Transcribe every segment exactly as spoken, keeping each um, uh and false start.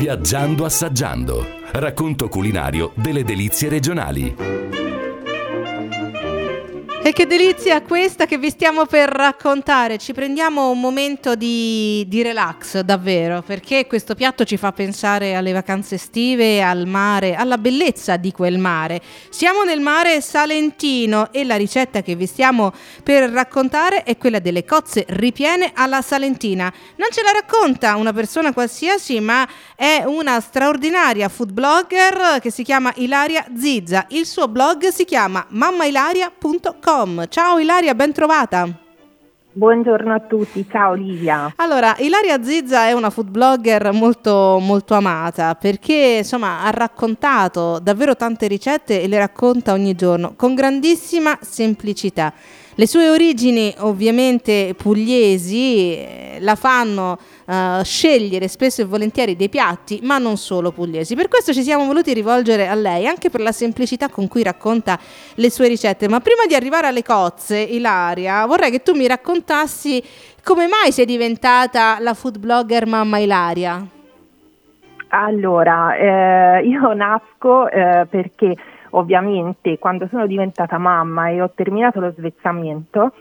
Viaggiando assaggiando. Racconto culinario delle delizie regionali. E che delizia questa che vi stiamo per raccontare. Ci prendiamo un momento di, di relax, davvero, perché questo piatto ci fa pensare alle vacanze estive, al mare, alla bellezza di quel mare. Siamo nel mare salentino e la ricetta che vi stiamo per raccontare è quella delle cozze ripiene alla salentina. Non ce la racconta una persona qualsiasi, ma è una straordinaria food blogger che si chiama Ilaria Zizza. Il suo blog si chiama mamma ilaria punto com. Ciao Ilaria, ben trovata. Buongiorno a tutti, ciao Livia. Allora, Ilaria Zizza è una food blogger molto molto amata perché insomma ha raccontato davvero tante ricette e le racconta ogni giorno con grandissima semplicità. Le sue origini ovviamente pugliesi eh, la fanno uh, scegliere spesso e volentieri dei piatti, ma non solo pugliesi. Per questo ci siamo voluti rivolgere a lei, anche per la semplicità con cui racconta le sue ricette. Ma prima di arrivare alle cozze, Ilaria, vorrei che tu mi raccontassi come mai sei diventata la food blogger mamma Ilaria. Allora, eh, io nasco eh, perché ovviamente quando sono diventata mamma e ho terminato lo svezzamento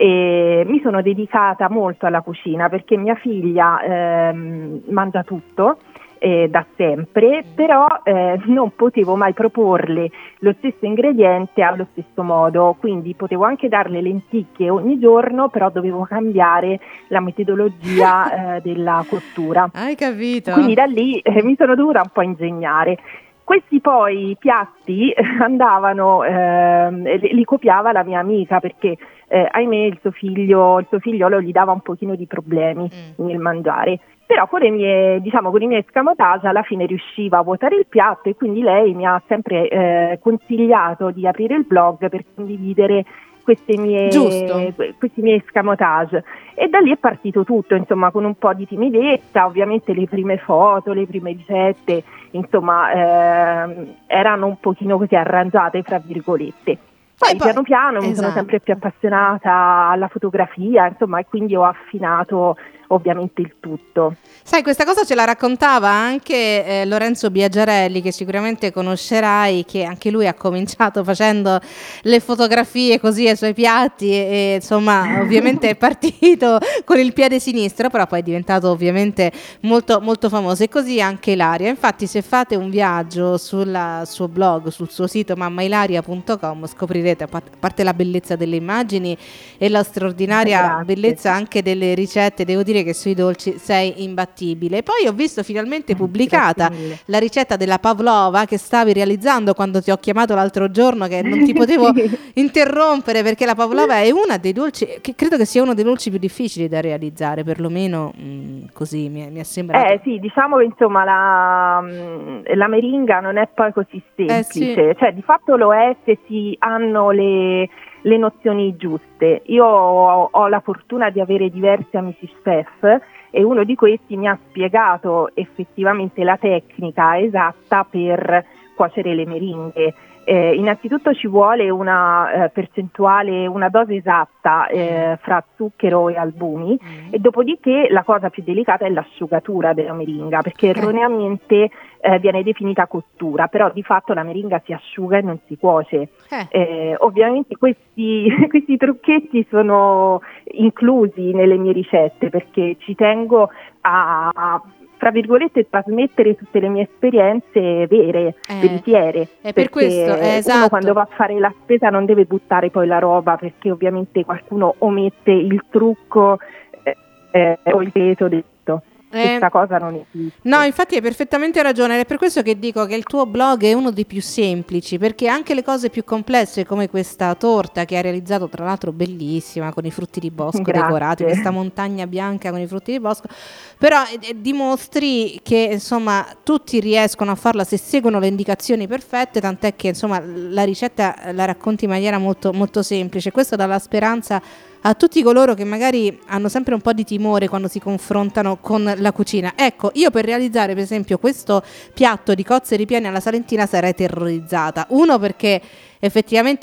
eh, mi sono dedicata molto alla cucina perché mia figlia eh, mangia tutto eh, da sempre, però eh, non potevo mai proporle lo stesso ingrediente allo stesso modo, quindi potevo anche darle lenticchie ogni giorno, però dovevo cambiare la metodologia eh, della cottura. Hai capito? Quindi da lì eh, mi sono dovuta un po' ingegnare. Questi poi piatti andavano, eh, li, li copiava la mia amica perché eh, ahimè il suo figlio, il suo figliolo gli dava un pochino di problemi mm. nel mangiare, però con le mie, diciamo, con i miei escamotage alla fine riusciva a vuotare il piatto e quindi lei mi ha sempre eh, consigliato di aprire il blog per condividere queste mie, questi miei escamotage e da lì è partito tutto, insomma, con un po' di timidezza, ovviamente le prime foto, le prime ricette, insomma, eh, erano un pochino così arrangiate, fra virgolette. Poi, poi piano piano esatto. mi sono sempre più appassionata alla fotografia, insomma, e quindi ho affinato ovviamente il tutto. Sai, questa cosa ce la raccontava anche eh, Lorenzo Biagiarelli, che sicuramente conoscerai, che anche lui ha cominciato facendo le fotografie così ai suoi piatti e, e insomma ovviamente è partito con il piede sinistro, però poi è diventato ovviamente molto molto famoso, e così anche Ilaria. Infatti se fate un viaggio sul suo blog, sul suo sito mamma ilaria punto com, scoprirete, a parte la bellezza delle immagini e la straordinaria Grazie. bellezza anche delle ricette, devo dire che sui dolci sei imbattibile. Poi ho visto finalmente pubblicata la ricetta della pavlova che stavi realizzando quando ti ho chiamato l'altro giorno, che non ti potevo interrompere perché la pavlova è una dei dolci che credo che sia uno dei dolci più difficili da realizzare, perlomeno mh, così mi, mi è sembrato. Eh sì, diciamo che insomma la, la meringa non è poi così semplice, eh sì. cioè di fatto lo è se si hanno le le nozioni giuste. Io ho, ho la fortuna di avere diversi amici chef e uno di questi mi ha spiegato effettivamente la tecnica esatta per cuocere le meringhe. Eh, innanzitutto ci vuole una eh, percentuale, una dose esatta eh, fra zucchero e albumi mm. e dopodiché la cosa più delicata è l'asciugatura della meringa, perché erroneamente eh, viene definita cottura, però di fatto la meringa si asciuga e non si cuoce. Eh. Eh, ovviamente questi, questi trucchetti sono inclusi nelle mie ricette perché ci tengo a, a tra virgolette trasmettere tutte le mie esperienze vere, eh, veritiere, è per questo, eh, esatto. Uno quando va a fare la spesa non deve buttare poi la roba perché ovviamente qualcuno omette il trucco eh, eh, o il peso detto. Eh, questa cosa non esiste. No, infatti hai perfettamente ragione, ed è per questo che dico che il tuo blog è uno dei più semplici, perché anche le cose più complesse come questa torta che ha realizzato, tra l'altro bellissima, con i frutti di bosco Grazie. decorati, questa montagna bianca con i frutti di bosco, però eh, dimostri che insomma tutti riescono a farla se seguono le indicazioni perfette, tant'è che insomma la ricetta la racconti in maniera molto, molto semplice. Questo dà la speranza a tutti coloro che magari hanno sempre un po' di timore quando si confrontano con la cucina. Ecco, io per realizzare per esempio questo piatto di cozze ripiene alla salentina sarei terrorizzata. Uno, perché effettivamente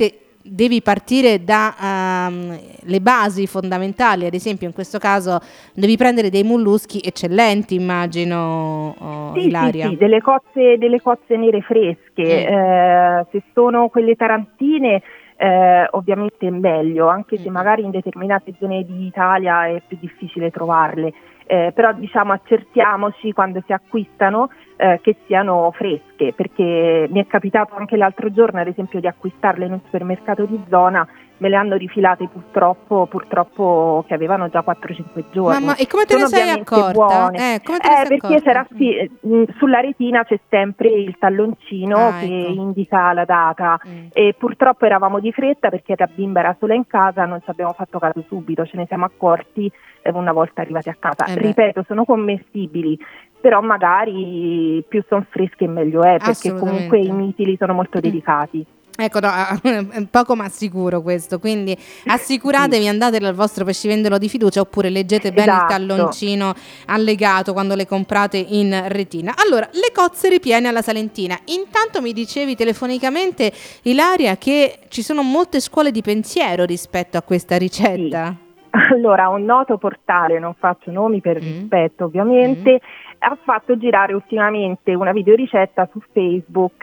devi partire da um, le basi fondamentali, ad esempio in questo caso devi prendere dei molluschi eccellenti, immagino, oh, sì, Ilaria. Sì, sì, delle cozze, delle cozze nere fresche, mm. eh, se sono quelle tarantine eh, ovviamente è meglio, anche se magari in determinate zone d'Italia è più difficile trovarle. Eh, però diciamo accertiamoci quando si acquistano eh, che siano fresche, perché mi è capitato anche l'altro giorno ad esempio di acquistarle in un supermercato di zona, me le hanno rifilate purtroppo purtroppo che avevano già quattro cinque giorni. Mamma, e come te Sono ne sei accorta? Eh, come te ne eh, sei perché c'era sì, mh, sulla retina c'è sempre il talloncino ah, che ecco. indica la data mm. e purtroppo eravamo di fretta perché la bimba era sola in casa, non ci abbiamo fatto caso subito, ce ne siamo accorti una volta arrivati a casa. Eh Ripeto, sono commestibili, però magari più sono fresche meglio è, perché comunque i mitili sono molto delicati. Ecco, no, poco ma sicuro questo, quindi assicuratevi, sì. andate dal vostro pescivendolo di fiducia oppure leggete bene esatto. il talloncino allegato quando le comprate in retina. Allora, le cozze ripiene alla salentina. Intanto mi dicevi telefonicamente, Ilaria, che ci sono molte scuole di pensiero rispetto a questa ricetta. Sì. Allora, un noto portale, non faccio nomi per mm. rispetto ovviamente, mm. ha fatto girare ultimamente una videoricetta su Facebook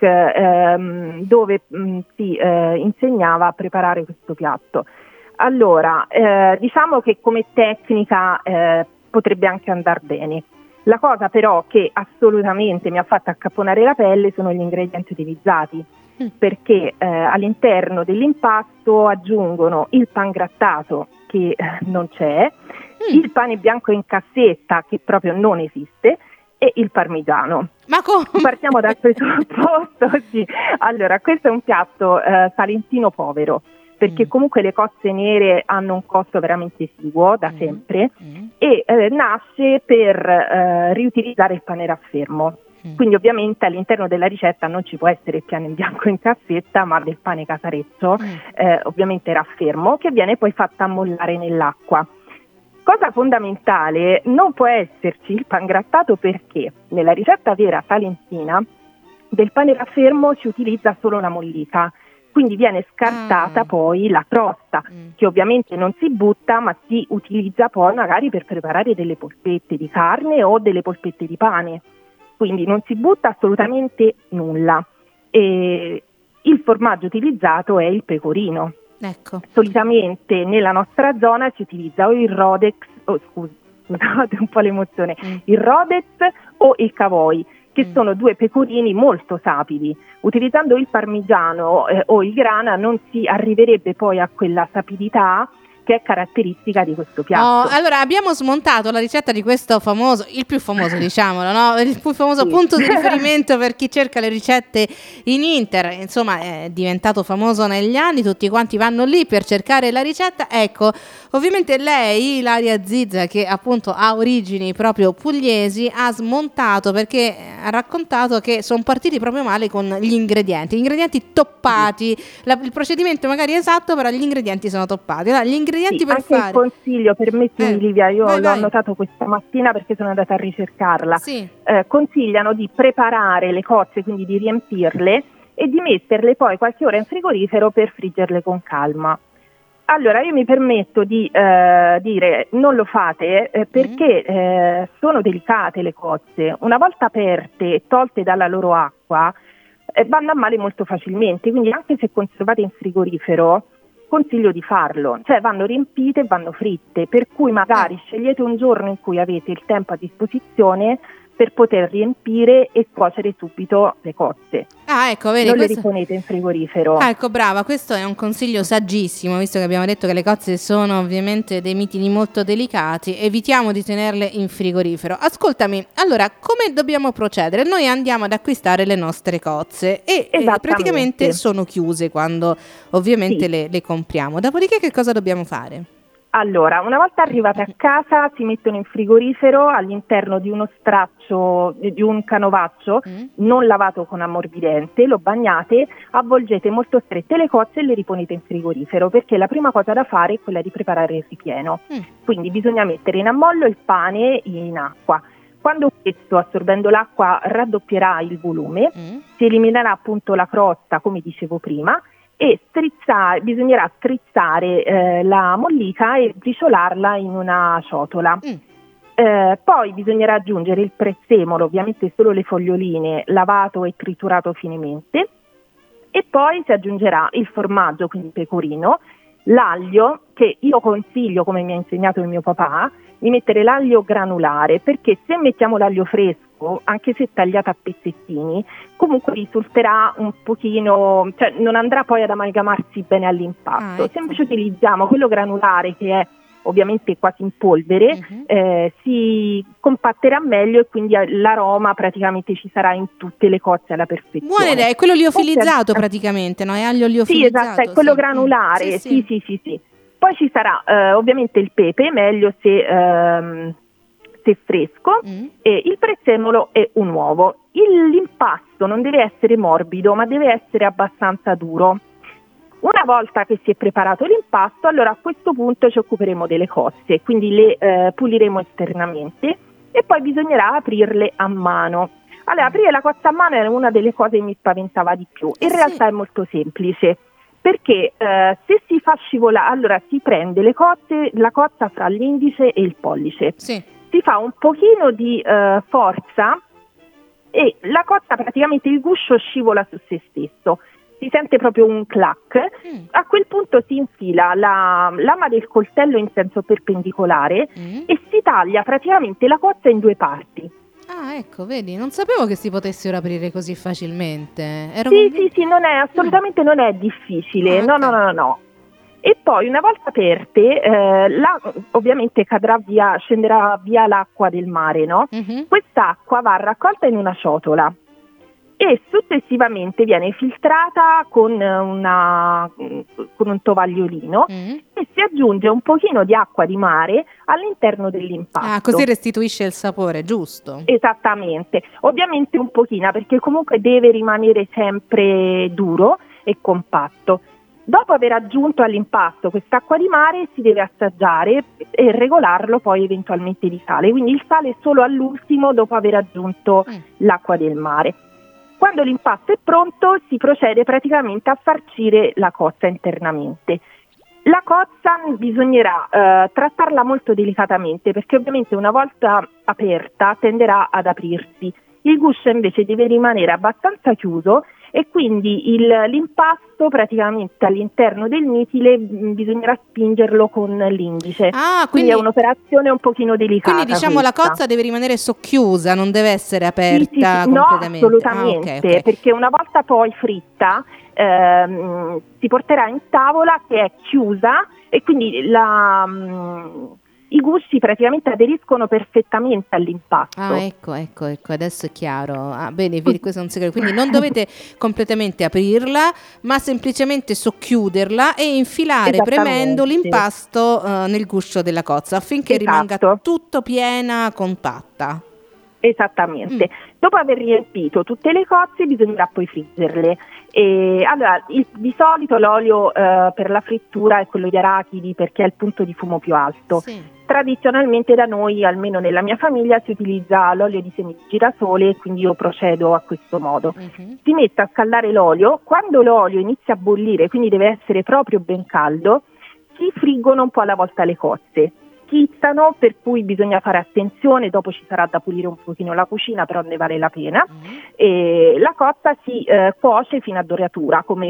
ehm, dove mh, si eh, insegnava a preparare questo piatto. Allora, eh, diciamo che come tecnica eh, potrebbe anche andare bene. La cosa però che assolutamente mi ha fatto accapponare la pelle sono gli ingredienti utilizzati. Perché eh, all'interno dell'impasto aggiungono il pangrattato che eh, non c'è, mm. il pane bianco in cassetta che proprio non esiste e il parmigiano. Ma come? Partiamo dal presupposto, sì. Allora, questo è un piatto eh, salentino povero, perché mm. comunque le cozze nere hanno un costo veramente esiguo da mm. sempre mm. e eh, nasce per eh, riutilizzare il pane raffermo. Quindi ovviamente all'interno della ricetta non ci può essere il pane bianco in cassetta, ma del pane casareccio, mm. eh, ovviamente raffermo, che viene poi fatto ammollare nell'acqua. Cosa fondamentale, non può esserci il pangrattato perché nella ricetta vera salentina del pane raffermo si utilizza solo la mollica, quindi viene scartata ah. poi la crosta, mm. che ovviamente non si butta, ma si utilizza poi magari per preparare delle polpette di carne o delle polpette di pane. Quindi non si butta assolutamente nulla. E il formaggio utilizzato è il pecorino. Ecco. Solitamente nella nostra zona si utilizza o il Rodex, oh, scusa, scusate un po' l'emozione, mm. il Rodez o il Cavoy, che mm. sono due pecorini molto sapidi. Utilizzando il parmigiano eh, o il grana non si arriverebbe poi a quella sapidità che è caratteristica di questo piatto. Oh, allora abbiamo smontato la ricetta di questo famoso, il più famoso diciamolo, no? Il più famoso sì. punto di riferimento per chi cerca le ricette in internet, insomma è diventato famoso negli anni, tutti quanti vanno lì per cercare la ricetta. Ecco, ovviamente lei, Ilaria Zizza, che appunto ha origini proprio pugliesi, ha smontato perché ha raccontato che sono partiti proprio male con gli ingredienti, gli ingredienti toppati, sì. la, il procedimento magari è esatto, però gli ingredienti sono toppati. Allora, gli ingredienti Sì, per anche fare. il consiglio, permettimi eh, Livia, io vai, l'ho vai. annotato questa mattina perché sono andata a ricercarla. Sì. Eh, consigliano di preparare le cozze, quindi di riempirle e di metterle poi qualche ora in frigorifero per friggerle con calma. Allora io mi permetto di eh, dire non lo fate eh, perché mm. eh, sono delicate le cozze, una volta aperte e tolte dalla loro acqua eh, vanno a male molto facilmente, quindi anche se conservate in frigorifero consiglio di farlo, cioè vanno riempite e vanno fritte, per cui magari scegliete un giorno in cui avete il tempo a disposizione per poter riempire e cuocere subito le cozze. Ah, ecco, vedi, non questo... le riponete in frigorifero. Ah, ecco, brava, questo è un consiglio saggissimo, visto che abbiamo detto che le cozze sono ovviamente dei mitili molto delicati, evitiamo di tenerle in frigorifero. Ascoltami, allora, come dobbiamo procedere? Noi andiamo ad acquistare le nostre cozze e eh, praticamente sono chiuse quando ovviamente sì. le, le compriamo. Dopodiché che cosa dobbiamo fare? Allora, una volta arrivate a casa si mettono in frigorifero all'interno di uno straccio, di un canovaccio mm. non lavato con ammorbidente, lo bagnate, avvolgete molto strette le cozze e le riponete in frigorifero, perché la prima cosa da fare è quella di preparare il ripieno. Mm. Quindi bisogna mettere in ammollo il pane in acqua. Quando questo, assorbendo l'acqua, raddoppierà il volume, mm. si eliminerà appunto la crosta, come dicevo prima, e strizzare, bisognerà strizzare eh, la mollica e briciolarla in una ciotola. Mm. Eh, poi bisognerà aggiungere il prezzemolo, ovviamente solo le foglioline, lavato e triturato finemente, e poi si aggiungerà il formaggio, quindi pecorino, l'aglio, che io consiglio, come mi ha insegnato il mio papà, di mettere l'aglio granulare, perché se mettiamo l'aglio fresco, anche se tagliato a pezzettini, comunque risulterà un pochino, cioè non andrà poi ad amalgamarsi bene all'impasto. Ah, ecco. Se invece utilizziamo quello granulare, che è ovviamente quasi in polvere, uh-huh. eh, si compatterà meglio e quindi l'aroma praticamente ci sarà in tutte le cozze alla perfezione. Buona idea, è quello liofilizzato praticamente, no? È aglio liofilizzato. Sì, esatto, è quello sì. granulare, sì, sì, sì, sì, sì. sì. Poi ci sarà eh, ovviamente il pepe, meglio se, ehm, se fresco, mm. e il prezzemolo e un uovo. Il, l'impasto non deve essere morbido, ma deve essere abbastanza duro. Una volta che si è preparato l'impasto, allora a questo punto ci occuperemo delle cozze, quindi le eh, puliremo esternamente e poi bisognerà aprirle a mano. Allora, aprire la cozza a mano era una delle cose che mi spaventava di più. In eh realtà sì. è molto semplice, perché eh, se si fa scivolare, allora si prende le cozze, la cozza fra l'indice e il pollice, sì. si fa un pochino di eh, forza e la cozza, praticamente il guscio scivola su se stesso. Si sente proprio un clac, mm. a quel punto si infila la lama del coltello in senso perpendicolare mm. e si taglia praticamente la cozza in due parti. Ah, ecco, vedi, non sapevo che si potessero aprire così facilmente. Ero sì, convinta... sì, sì, non è, assolutamente mm. non è difficile, ah, no, okay. no, no, no. E poi una volta aperte, eh, la, ovviamente cadrà via, scenderà via l'acqua del mare, no? Mm-hmm. Quest'acqua va raccolta in una ciotola e successivamente viene filtrata con, una, con un tovagliolino mm. e si aggiunge un pochino di acqua di mare all'interno dell'impasto. Ah, così restituisce il sapore, giusto? Esattamente, ovviamente un pochino, perché comunque deve rimanere sempre duro e compatto. Dopo aver aggiunto all'impasto quest'acqua di mare si deve assaggiare e regolarlo poi eventualmente di sale, quindi il sale solo all'ultimo dopo aver aggiunto mm. l'acqua del mare. Quando l'impasto è pronto si procede praticamente a farcire la cozza internamente. La cozza bisognerà eh, trattarla molto delicatamente, perché ovviamente una volta aperta tenderà ad aprirsi. Il guscio invece deve rimanere abbastanza chiuso e quindi il, l'impasto praticamente all'interno del mitile mh, bisognerà spingerlo con l'indice. Ah, quindi, quindi è un'operazione un pochino delicata. Quindi diciamo questa. La cozza deve rimanere socchiusa, non deve essere aperta sì, sì, sì. completamente. No, assolutamente, ah, okay, okay. perché una volta poi fritta ehm, si porterà in tavola che è chiusa e quindi la... Mh, i gusti praticamente aderiscono perfettamente all'impasto. Ah, ecco, ecco, ecco, adesso è chiaro. Ah, bene, vedi, questo è un segreto. Quindi non dovete completamente aprirla, ma semplicemente socchiuderla e infilare premendo l'impasto uh, nel guscio della cozza affinché esatto. rimanga tutto piena, compatta. Esattamente. Mm. Dopo aver riempito tutte le cozze bisognerà poi friggerle. E, allora, il, di solito l'olio eh, per la frittura è quello di arachidi perché è il punto di fumo più alto. Sì. Tradizionalmente da noi, almeno nella mia famiglia, si utilizza l'olio di semi di girasole, quindi io procedo a questo modo. Uh-huh. Si mette a scaldare l'olio, quando l'olio inizia a bollire, quindi deve essere proprio ben caldo, si friggono un po' alla volta le cozze. Schizzano, per cui bisogna fare attenzione, dopo ci sarà da pulire un pochino la cucina, però ne vale la pena. Mm. E la cozza si eh, cuoce fino a doratura, come,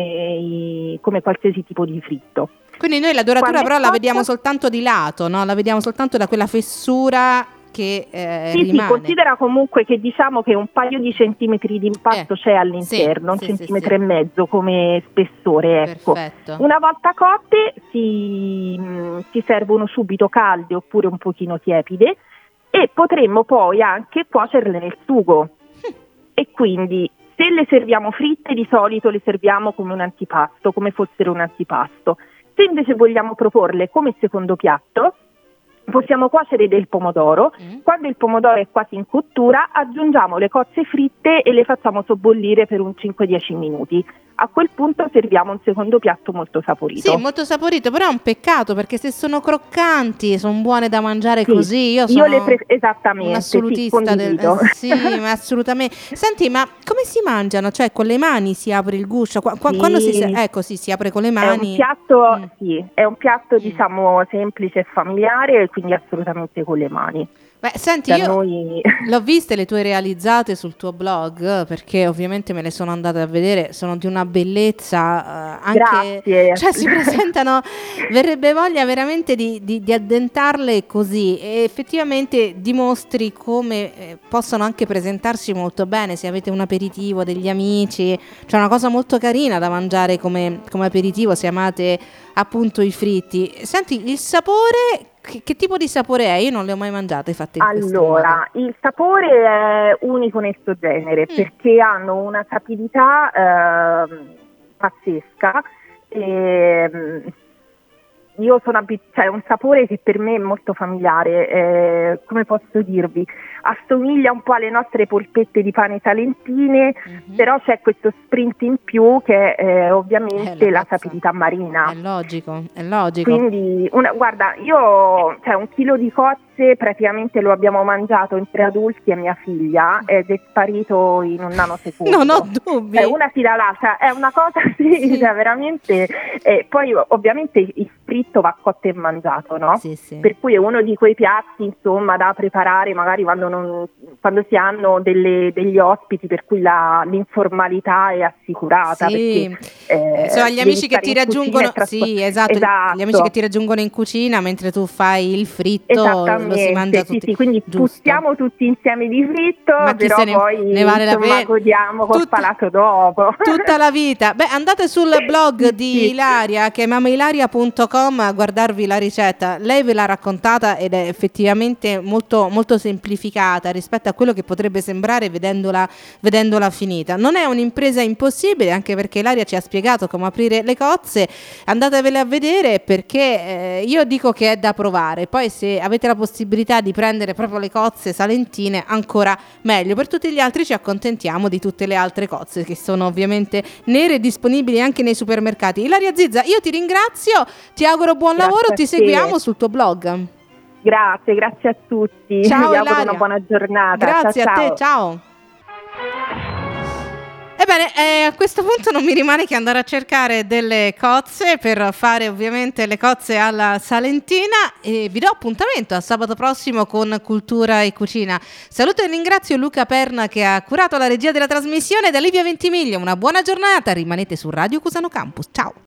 i, come qualsiasi tipo di fritto. Quindi noi la doratura Quando però la vediamo soltanto di lato, no? La vediamo soltanto da quella fessura che eh, sì, rimane. Sì, considera comunque che diciamo che un paio di centimetri di impasto eh, c'è all'interno, sì, un sì, centimetro sì, e mezzo come spessore, ecco. Perfetto. Una volta cotte si, mh, si servono subito calde oppure un pochino tiepide e potremmo poi anche cuocerle nel sugo. Hm. E quindi se le serviamo fritte di solito le serviamo come un antipasto, come fossero un antipasto. Se invece vogliamo proporle come secondo piatto, possiamo cuocere del pomodoro. Mm. Quando il pomodoro è quasi in cottura aggiungiamo le cozze fritte e le facciamo sobbollire per un cinque dieci minuti. a quel punto serviamo un secondo piatto molto saporito. Sì, molto saporito, però è un peccato perché se sono croccanti, sono buone da mangiare sì, così. Io sono io le pre- esattamente, un assolutista sì, del eh, sì, ma assolutamente. Senti, ma come si mangiano? Cioè, con le mani si apre il guscio? Qua- qua- Sì. Quando si ecco, sì, si apre con le mani. È un piatto, Mm. sì, è un piatto Mm. diciamo semplice e familiare, quindi assolutamente con le mani. Beh, senti, Da io noi l'ho viste le tue realizzate sul tuo blog, perché ovviamente me le sono andate a vedere, sono di una bellezza, eh, anche, Grazie. cioè si presentano, verrebbe voglia veramente di, di, di addentarle così, e effettivamente dimostri come eh, possono anche presentarsi molto bene se avete un aperitivo, degli amici, cioè una cosa molto carina da mangiare come, come aperitivo se amate appunto i fritti. Senti, il sapore, che, che tipo di sapore è? Io non le ho mai mangiate fatte in questo modo. Allora, il sapore è unico nel suo genere Mm. perché hanno una sapidità ehm, pazzesca. E, io sono abit- cioè, è un sapore che per me è molto familiare, eh, come posso dirvi, assomiglia un po' alle nostre polpette di pane salentine, Mhm. però c'è questo sprint in più che è eh, ovviamente Eh, la la cozza. sapidità marina. È logico, è logico. Quindi, una, guarda, io, cioè un chilo di cozze praticamente lo abbiamo mangiato in tre adulti e mia figlia ed è sparito in un nanosecondo. Non ho dubbi. È una tira l'altra, è una cosa sì, Sì. cioè, veramente. E poi ovviamente il fritto va cotto e mangiato, no? Sì, sì. Per cui è uno di quei piatti, insomma, da preparare magari quando, non, quando si hanno delle, degli ospiti, per cui la, l'informalità è assicurata. Sì. Perché, eh, Insomma, gli devi amici che stare ti in cucina raggiungono, e traspo- sì, esatto, Esatto. gli amici che ti raggiungono in cucina mentre tu fai il fritto, lo si mangia sì, tutti. sì, quindi Giusto. pustiamo tutti insieme di fritto, Ma chi però se ne- poi ne vale la insomma pena. godiamo col Tutta- palato dopo. Tutta la vita. Beh, andate sul blog di Sì. Ilaria, che è mamailaria punto com, a guardarvi la ricetta. Lei ve l'ha raccontata ed è effettivamente molto, molto semplificata rispetto a quello che potrebbe sembrare vedendola, vedendola finita. Non è un'impresa impossibile, anche perché Ilaria ci ha spiegato come aprire le cozze. Andatevele a vedere, perché eh, io dico che è da provare. Poi se avete la possibilità di prendere proprio le cozze salentine, ancora meglio. Per tutti gli altri ci accontentiamo di tutte le altre cozze che sono ovviamente nere e disponibili anche nei supermercati. Ilaria Zizza, io ti ringrazio, ti auguro buon Grazie lavoro, a ti te. seguiamo sul tuo blog. Grazie, grazie a tutti. Ciao, Vi auguro Ilaria. una buona giornata. Grazie Ciao, a te, ciao. ciao. Ebbene, eh, a questo punto non mi rimane che andare a cercare delle cozze per fare ovviamente le cozze alla salentina, e vi do appuntamento a sabato prossimo con Cultura e Cucina. Saluto e ringrazio Luca Perna che ha curato la regia della trasmissione, da Livia Ventimiglia. Una buona giornata, rimanete su Radio Cusano Campus. Ciao.